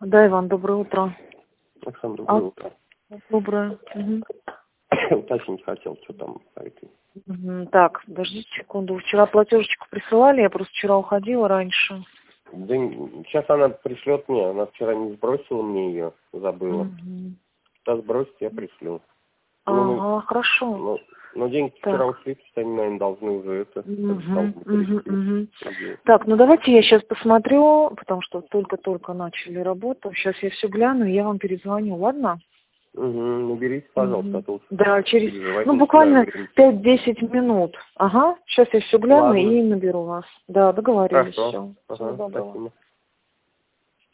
Да, Иван, доброе утро. Оксана, доброе утро. Доброе. Уточнить хотел, что там по этой. Так, подождите секунду. Вчера платежечку присылали, я просто вчера уходила раньше. Да, сейчас она пришлет мне, она вчера не сбросила мне ее, забыла. Сейчас сбросит, я пришлю. Ага, хорошо. Но деньги Так. вчера ушли, они, наверное, должны уже это... Так, ну давайте я сейчас посмотрю, потому что только-только начали работу. Сейчас я все гляну, и я вам перезвоню, ладно? Наберите, пожалуйста, а то Да, через, переживать буквально начинаю. 5-10 минут. Ага, сейчас я все гляну Ладно. и наберу вас. Да, договорились. Хорошо. Все. Всего доброго. Спасибо.